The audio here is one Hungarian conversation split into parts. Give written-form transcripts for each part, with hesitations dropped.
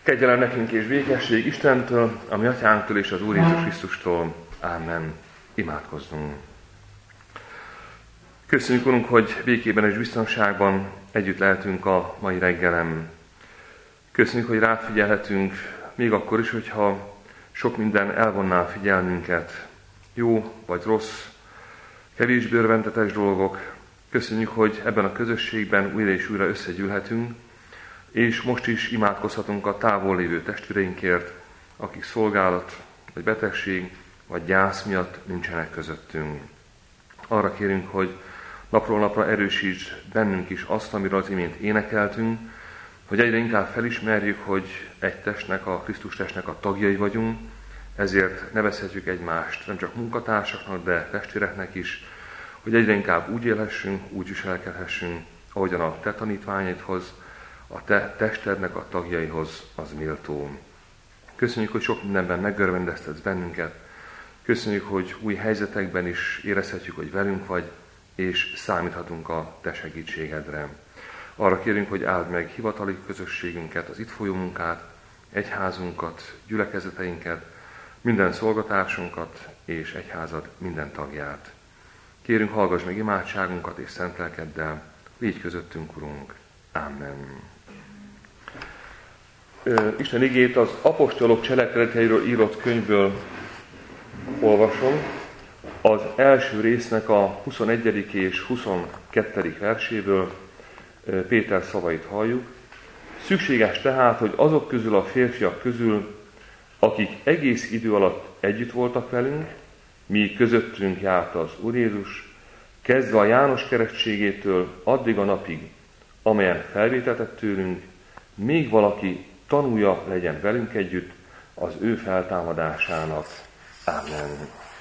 Kegyelem nekünk és békesség Istentől, a mi atyánktól és az Úr Jézus Krisztustól. Ámen. Imádkozzunk. Köszönjük, Urunk, hogy békében és biztonságban együtt lehetünk a mai reggelem. Köszönjük, hogy rád figyelhetünk, még akkor is, hogyha sok minden elvonná a figyelmünket. Jó vagy rossz, kevésbé örvendetes dolgok. Köszönjük, hogy ebben a közösségben újra és újra összegyűlhetünk, és most is imádkozhatunk a távol lévő testvéreinkért, akik szolgálat, vagy betegség, vagy gyász miatt nincsenek közöttünk. Arra kérünk, hogy napról napra erősíts bennünk is azt, amiről az imént énekeltünk, hogy egyre inkább felismerjük, hogy egy testnek, a Krisztus testnek a tagjai vagyunk, ezért nevezhetjük egymást nem csak munkatársaknak, de testvéreknek is, hogy egyre inkább úgy élhessünk, úgy viselkedhessünk, ahogyan a te tanítványaidhoz, a te testednek a tagjaihoz az méltó. Köszönjük, hogy sok mindenben megörvendeztetsz bennünket. Köszönjük, hogy új helyzetekben is érezhetjük, hogy velünk vagy, és számíthatunk a te segítségedre. Arra kérünk, hogy áld meg hivatali közösségünket, az itt folyó munkát, egyházunkat, gyülekezeteinket, minden szolgatársunkat és egyházad minden tagját. Kérünk, hallgass meg imádságunkat és szent lelkeddel, légy közöttünk, Urunk. Amen. Isten igét az apostolok cselekedeteiről írott könyvből olvasom. Az első résznek a 21. és 22. verséből Péter szavait halljuk. Szükséges tehát, hogy azok közül a férfiak közül, akik egész idő alatt együtt voltak velünk, míg közöttünk járt az Úr Jézus, kezdve a János keresztségétől addig a napig, amelyen felvételtett tőlünk, még valaki tanúja legyen velünk együtt az ő feltámadásának. Amen.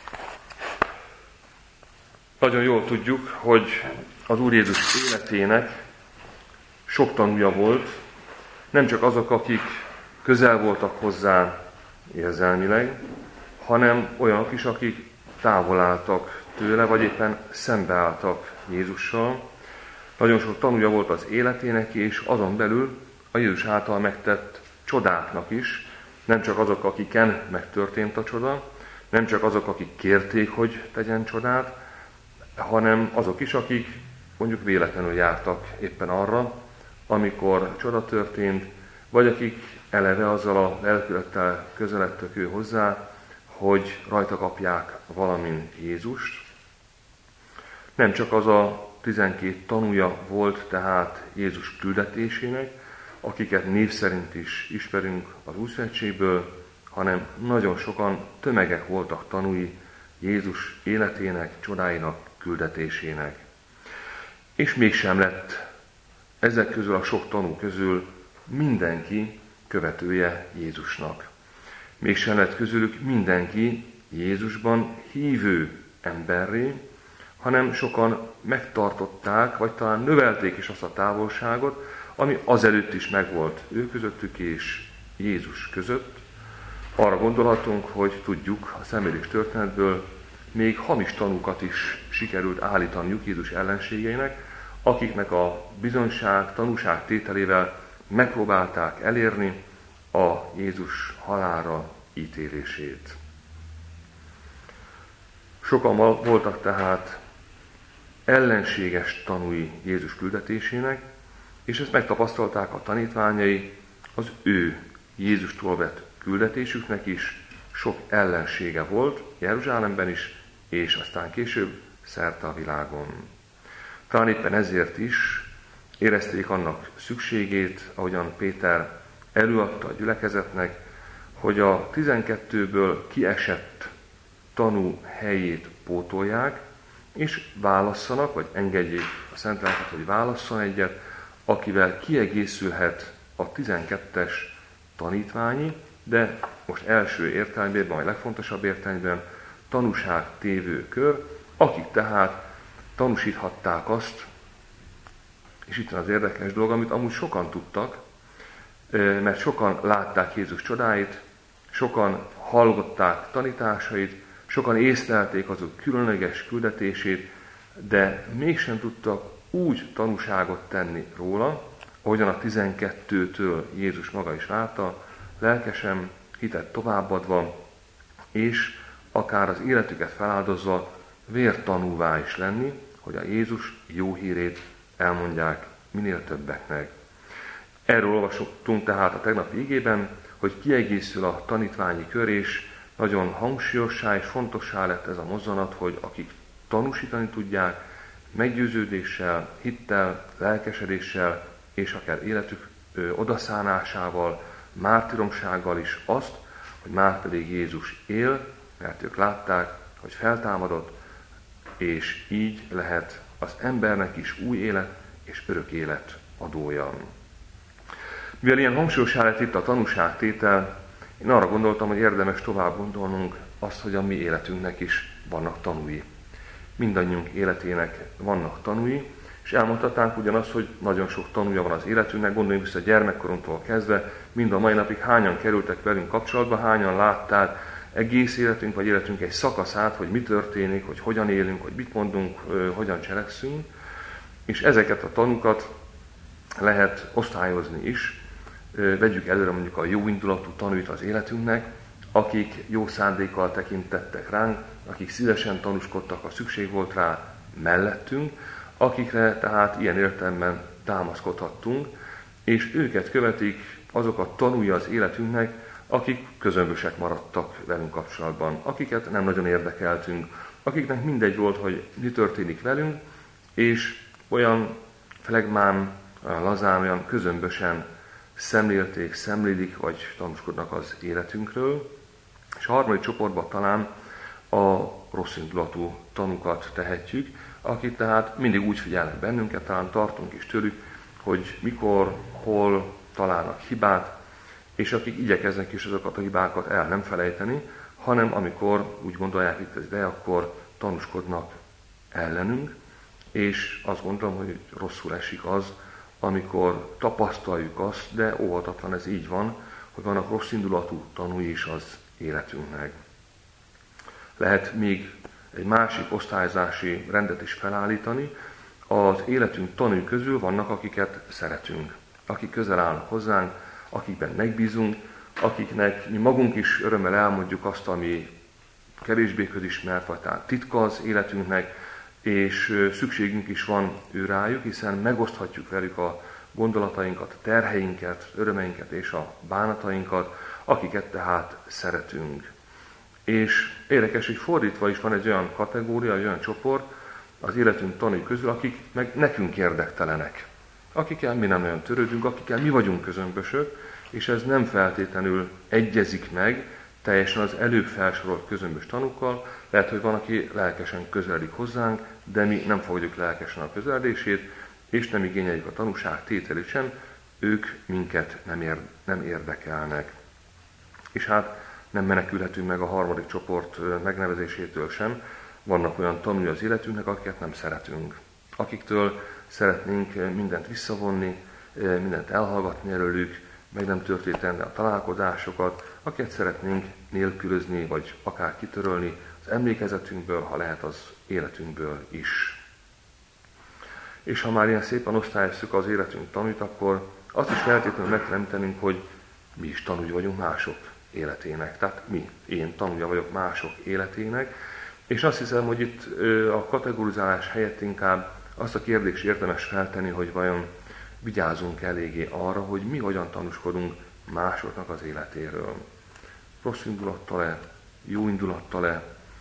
Nagyon jól tudjuk, hogy az Úr Jézus életének sok tanúja volt, nem csak azok, akik közel voltak hozzá érzelmileg, hanem olyanok is, akik távol álltak tőle, vagy éppen szembeálltak Jézussal. Nagyon sok tanúja volt az életének, és azon belül a Jézus által megtett csodáknak is, nem csak azok, akiken megtörtént a csoda, nem csak azok, akik kérték, hogy tegyen csodát, hanem azok is, akik mondjuk véletlenül jártak éppen arra, amikor csoda történt, vagy akik eleve azzal a lelkülettel közeledtek ő hozzá, hogy rajta kapják valamint Jézust. Nem csak az a 12 tanúja volt tehát Jézus küldetésének, akiket név szerint is ismerünk az Újszövetségből, hanem nagyon sokan, tömegek voltak tanúi Jézus életének, csodáinak, küldetésének. És mégsem lett ezek közül a sok tanú közül mindenki követője Jézusnak. Mégsem lett közülük mindenki Jézusban hívő emberré, hanem sokan megtartották, vagy talán növelték is azt a távolságot, ami azelőtt is megvolt ő közöttük és Jézus között. Arra gondolhatunk, hogy tudjuk a személyiségi történetből, még hamis tanúkat is sikerült állítaniuk Jézus ellenségeinek, akiknek a bizonyság, tanúság tételével megpróbálták elérni a Jézus halálra ítélését. Sokan voltak tehát ellenséges tanúi Jézus küldetésének, és ezt megtapasztalták a tanítványai, az ő Jézustól vett küldetésüknek is sok ellensége volt, Jeruzsálemben is, és aztán később szerte a világon. Talán éppen ezért is érezték annak szükségét, ahogyan Péter előadta a gyülekezetnek, hogy a 12-ből kiesett tanú helyét pótolják, és válasszanak, vagy engedjék a Szent Lelket, hogy válasszon egyet, akivel kiegészülhet a 12-es tanítványi, de most első értelemben, majd legfontosabb értelemben tanúságtévő kör, akik tehát tanúsíthatták azt, és itt van az érdekes dolog, amit amúgy sokan tudtak, mert sokan látták Jézus csodáit, sokan hallották tanításait, sokan észlelték azok különleges küldetését, de mégsem tudtak úgy tanúságot tenni róla, ahogyan a 12-től Jézus maga is várta, lelkesen, hitet továbbadva, és akár az életüket feláldozva vértanúvá is lenni, hogy a Jézus jó hírét elmondják minél többeknek. Erről olvasottunk tehát a tegnapi igében, hogy kiegészül a tanítványi kör, és nagyon hangsúlyossá és fontossá lett ez a mozzanat, hogy akik tanúsítani tudják, meggyőződéssel, hittel, lelkesedéssel, és akár életük odaszánásával, mártíromsággal is azt, hogy márpedig Jézus él, mert ők látták, hogy feltámadott, és így lehet az embernek is új élet és örök élet adója. Mivel ilyen hangsúlyossá lett itt a tanúságtétel, én arra gondoltam, hogy érdemes tovább gondolnunk azt, hogy a mi életünknek is vannak tanúi. Mindannyiunk életének vannak tanúi, és elmondhatnánk ugyanazt, hogy nagyon sok tanúja van az életünknek, gondoljunk vissza gyermekkorunktól kezdve, mind a mai napig hányan kerültek velünk kapcsolatba, hányan látták egész életünk, vagy életünk egy szakaszát, hogy mi történik, hogy hogyan élünk, hogy mit mondunk, hogyan cselekszünk, és ezeket a tanúkat lehet osztályozni is. Vegyük előre mondjuk a jó indulatú tanúit az életünknek, akik jó szándékkal tekintettek ránk, akik szívesen tanúskodtak, ha szükség volt rá mellettünk, akikre tehát ilyen értelemben támaszkodhattunk, és őket követik azok a tanúi az életünknek, akik közömbösek maradtak velünk kapcsolatban, akiket nem nagyon érdekeltünk, akiknek mindegy volt, hogy mi történik velünk, és olyan flegmán, olyan lazán, olyan közömbösen szemlélik, vagy tanúskodnak az életünkről. És a harmadik csoportban talán a rosszindulatú tanúkat tehetjük, akik tehát mindig úgy figyelnek bennünket, talán tartunk is tőlük, hogy mikor, hol találnak hibát, és akik igyekeznek is azokat a hibákat el nem felejteni, hanem amikor úgy gondolják itt ez ide, akkor tanúskodnak ellenünk, és azt gondolom, hogy rosszul esik az, amikor tapasztaljuk azt, de óvatatlan ez így van, hogy vannak rossz indulatú tanúi is az életünknek. Lehet még egy másik osztályzási rendet is felállítani. Az életünk tanúi közül vannak, akiket szeretünk, akik közel állnak hozzánk, akikben megbízunk, akiknek mi magunk is örömmel elmondjuk azt, ami kevésbé közismert, vagy tehát titka az életünknek, és szükségünk is van ő rájuk, hiszen megoszthatjuk velük a gondolatainkat, a terheinket, örömeinket és a bánatainkat, akiket tehát szeretünk. És érdekes, hogy fordítva is van egy olyan kategória, egy olyan csoport az életünk tanúi közül, akik meg nekünk érdektelenek. Akikkel mi nem olyan törődünk, akikkel mi vagyunk közömbösök, és ez nem feltétlenül egyezik meg teljesen az előbb felsorolt közömbös tanúkkal. Lehet, hogy van, aki lelkesen közeledik hozzánk, de mi nem fogadjuk lelkesen a közeledését, és nem igényeljük a tanúság tételét sem, ők minket nem érdekelnek. És hát nem menekülhetünk meg a harmadik csoport megnevezésétől sem. Vannak olyan tanúi az életünknek, akiket nem szeretünk. Akiktől szeretnénk mindent visszavonni, mindent elhallgatni előlük, meg nem történne a találkozásokat, akiket szeretnénk nélkülözni, vagy akár kitörölni az emlékezetünkből, ha lehet az életünkből is. És ha már ilyen szépen osztályozzuk az életünk tanúit, akkor azt is feltétlenül meg kell említenünk, hogy mi is tanúi vagyunk mások életének. Tehát én tanúja vagyok mások életének, és azt hiszem, hogy itt a kategorizálás helyett inkább azt a kérdést érdemes feltenni, hogy vajon vigyázzunk eléggé arra, hogy mi hogyan tanúskodunk másoknak az életéről. Rossz indulattal-e, jó indulattal-e,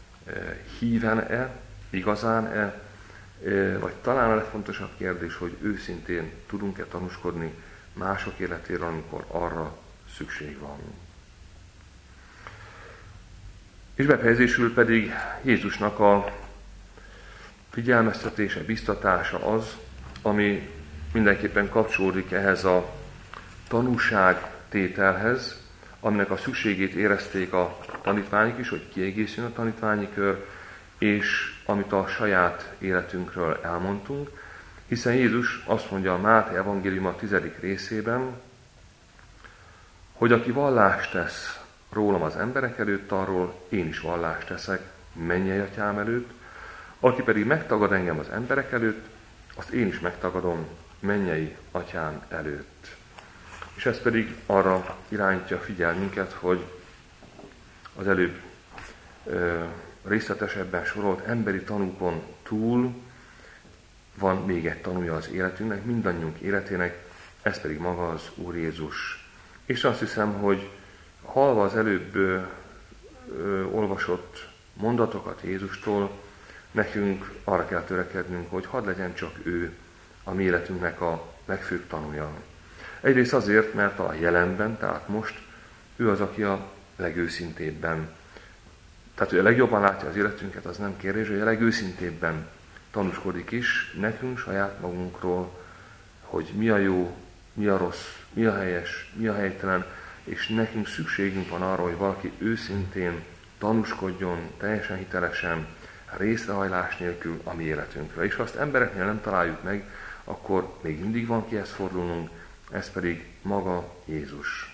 híven-e, igazán-e, vagy talán a legfontosabb kérdés, hogy őszintén tudunk-e tanúskodni mások életéről, amikor arra szükség van. És befejezésül pedig Jézusnak a figyelmeztetése, biztatása az, ami mindenképpen kapcsolódik ehhez a tanúságtételhez, aminek a szükségét érezték a tanítványok is, hogy kiegészüljön a tanítványi kör, és amit a saját életünkről elmondtunk, hiszen Jézus azt mondja a Máté evangélium a 10. részében, hogy aki vallást tesz rólam az emberek előtt, arról én is vallást teszek mennyei atyám előtt, aki pedig megtagad engem az emberek előtt, azt én is megtagadom mennyei atyám előtt. És ez pedig arra irányítja a figyelmünket, hogy az előbb részletesebben sorolt emberi tanúkon túl van még egy tanúja az életünknek, mindannyiunk életének, ez pedig maga az Úr Jézus. És azt hiszem, hogy hallva az előbb olvasott mondatokat Jézustól, nekünk arra kell törekednünk, hogy hadd legyen csak ő a mi életünknek a legfőbb tanúja. Egyrészt azért, mert a jelenben, tehát most ő az, aki a legőszintébben, tehát ő a legjobban látja az életünket, az nem kérdés, hogy a legőszintébben tanúskodik is nekünk, saját magunkról, hogy mi a jó, mi a rossz, mi a helyes, mi a helytelen, és nekünk szükségünk van arra, hogy valaki őszintén tanúskodjon, teljesen hitelesen, részrehajlás nélkül a mi életünkről. És ha azt embereknél nem találjuk meg, akkor még mindig van kihez fordulnunk, ez pedig maga Jézus.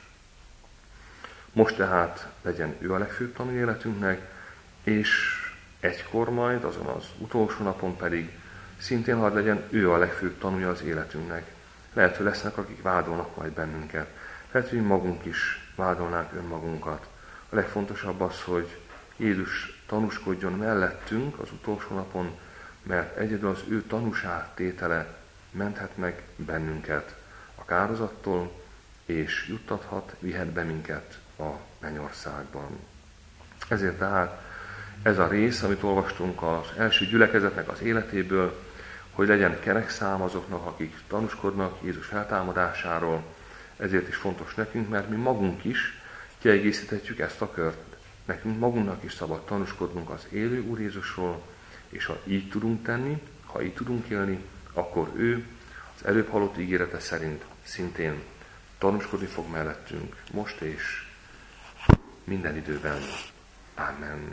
Most tehát legyen ő a legfőbb tanú életünknek, és egykor majd, azon az utolsó napon pedig szintén hadd legyen ő a legfőbb tanúja az életünknek. Lehet, hogy lesznek, akik vádolnak majd bennünket. Lehet, hogy magunk is vádolnánk önmagunkat. A legfontosabb az, hogy Jézus tanúskodjon mellettünk az utolsó napon, mert egyedül az ő tanúságtétele menthet meg bennünket a kározattól, és juttathat, vihet be minket a mennyországban. Ezért tehát ez a rész, amit olvastunk az első gyülekezetnek az életéből, hogy legyen kerekszám azoknak, akik tanúskodnak Jézus feltámadásáról, ezért is fontos nekünk, mert mi magunk is kiegészíthetjük ezt a kört. Nekünk magunknak is szabad tanúskodnunk az élő Úr Jézusról, és ha így tudunk tenni, ha így tudunk élni, akkor ő az előbb hallott ígérete szerint szintén tanúskodni fog mellettünk, most és minden időben. Amen.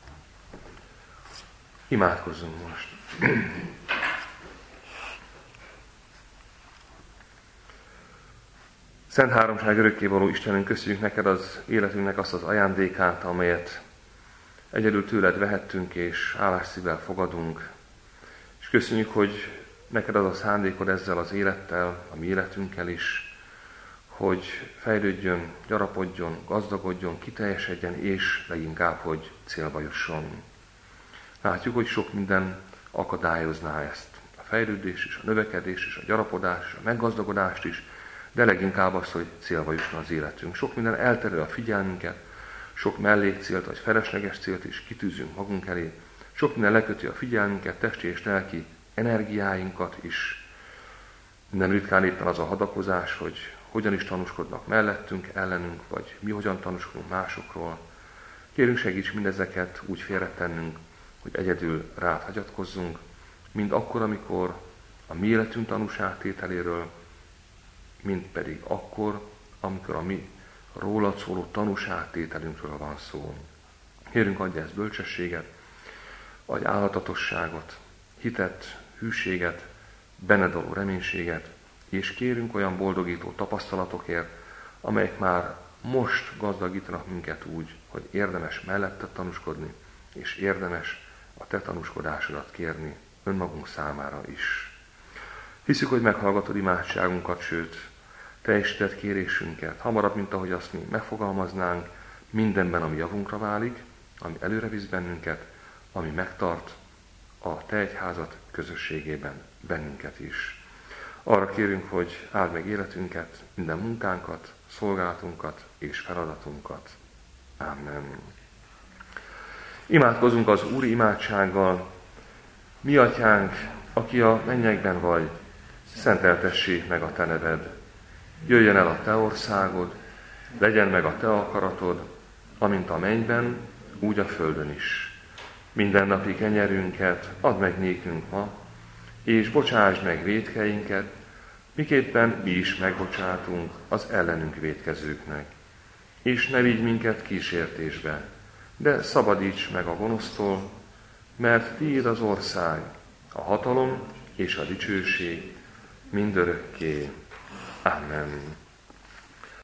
Imádkozzunk most. Szent Háromság örökkévaló Istenünk, köszönjük neked az életünknek azt az ajándékát, amelyet egyedül tőled vehettünk és hálás szívvel fogadunk. És köszönjük, hogy neked az a szándékod ezzel az élettel, a mi életünkkel is, hogy fejlődjön, gyarapodjon, gazdagodjon, kiteljesedjen, és leginkább, hogy célba jusson. Látjuk, hogy sok minden akadályozná ezt. A fejlődés is, a növekedés is, a gyarapodás is, a meggazdagodást is, de leginkább az, hogy célba jusson az életünk. Sok minden elterül a figyelmünket, sok mellékcélt vagy felesleges célt is kitűzünk magunk elé. Sok minden leköti a figyelmünket, testi és lelki energiáinkat is. Minden ritkán éppen az a hadakozás, hogy hogyan is tanúskodnak mellettünk, ellenünk, vagy mi hogyan tanúskodunk másokról. Kérünk, segíts mindezeket úgy félretennünk, hogy egyedül rád hagyatkozzunk, mind akkor, amikor a mi életünk tanúságtételéről, mind pedig akkor, amikor a mi rólad szóló tanúságtételünkről van szó. Kérünk, adj ezt bölcsességet, adj álhatatosságot, hitet, hűséget, benned való reménységet, és kérünk olyan boldogító tapasztalatokért, amelyek már most gazdagítanak minket úgy, hogy érdemes mellette tanúskodni, és érdemes a te tanúskodásodat kérni önmagunk számára is. Hiszük, hogy meghallgatod imádságunkat, sőt, teljesített kérésünket, hamarabb, mint ahogy azt mi megfogalmaznánk, mindenben, ami javunkra válik, ami előre visz bennünket, ami megtart a te egyházad közösségében bennünket is. Arra kérünk, hogy áld meg életünket, minden munkánkat, szolgálatunkat és feladatunkat. Amen. Imádkozunk az Úri imádsággal. Mi atyánk, aki a mennyekben vagy, szenteltessék meg a te neved. Jöjjön el a te országod, legyen meg a te akaratod, amint a mennyben, úgy a földön is. Mindennapi kenyerünket add meg nékünk ma, és bocsásd meg vétkeinket, miképpen mi is megbocsátunk az ellenünk vétkezőknek. És ne vigy minket kísértésbe, de szabadíts meg a gonosztól, mert tiéd az ország, a hatalom és a dicsőség mindörökké. Amen.